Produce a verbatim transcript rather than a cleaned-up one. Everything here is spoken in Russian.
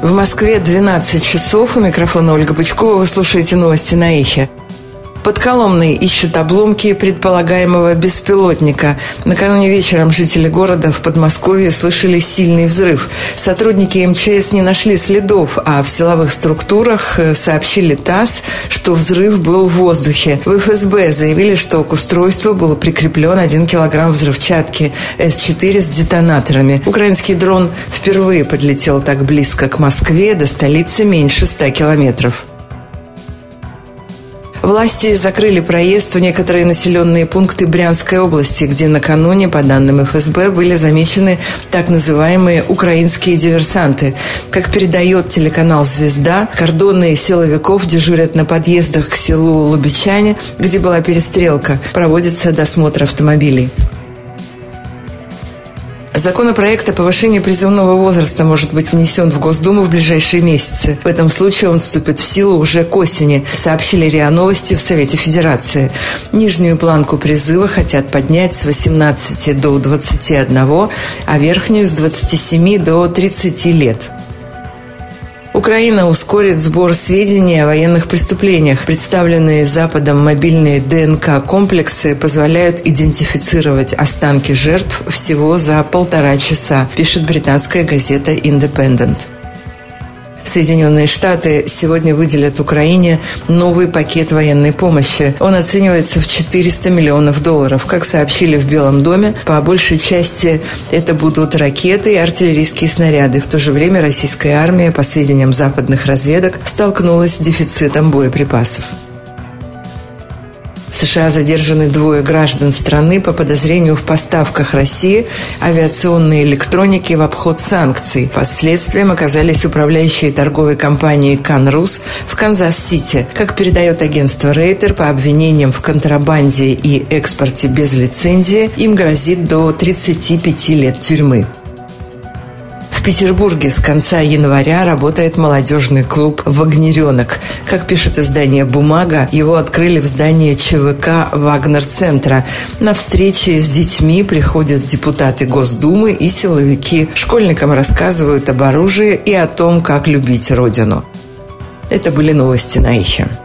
В Москве двенадцать часов. У микрофона Ольга Бычкова. Вы слушаете новости на Эхе. Под Коломной ищут обломки предполагаемого беспилотника. Накануне вечером жители города в Подмосковье слышали сильный взрыв. Сотрудники эм че эс не нашли следов, а в силовых структурах сообщили ТАСС, что взрыв был в воздухе. В эф эс бэ заявили, что к устройству был прикреплен один килограмм взрывчатки эс четыре с детонаторами. Украинский дрон впервые подлетел так близко к Москве, до столицы меньше ста километров. Власти закрыли проезд в некоторые населенные пункты Брянской области, где накануне, по данным эф эс бэ, были замечены так называемые украинские диверсанты. Как передает телеканал «Звезда», кордоны силовиков дежурят на подъездах к селу Лубичане, где была перестрелка. Проводится досмотр автомобилей. Законопроект о повышении призывного возраста может быть внесен в Госдуму в ближайшие месяцы. В этом случае он вступит в силу уже к осени, сообщили РИА Новости в Совете Федерации. Нижнюю планку призыва хотят поднять с восемнадцати до двадцати одного, а верхнюю с двадцати семи до тридцати лет. Украина ускорит сбор сведений о военных преступлениях. Представленные Западом мобильные дэ эн ка-комплексы позволяют идентифицировать останки жертв всего за полтора часа, пишет британская газета «Индепендент». Соединенные Штаты сегодня выделят Украине новый пакет военной помощи. Он оценивается в четыреста миллионов долларов. Как сообщили в Белом доме, по большей части это будут ракеты и артиллерийские снаряды. В то же время российская армия, по сведениям западных разведок, столкнулась с дефицитом боеприпасов. В США задержаны двое граждан страны по подозрению в поставках России авиационной электроники в обход санкций. Последствием оказались управляющие торговой компанией «Канрус» в Канзас-Сити. Как передает агентство Рейтер, по обвинениям в контрабанде и экспорте без лицензии им грозит до тридцати пяти лет тюрьмы. В Петербурге с конца января работает молодежный клуб «Вагнеренок». Как пишет издание «Бумага», его открыли в здании че вэ ка «Вагнер-центра». На встречи с детьми приходят депутаты Госдумы и силовики. Школьникам рассказывают об оружии и о том, как любить родину. Это были новости на Эхе.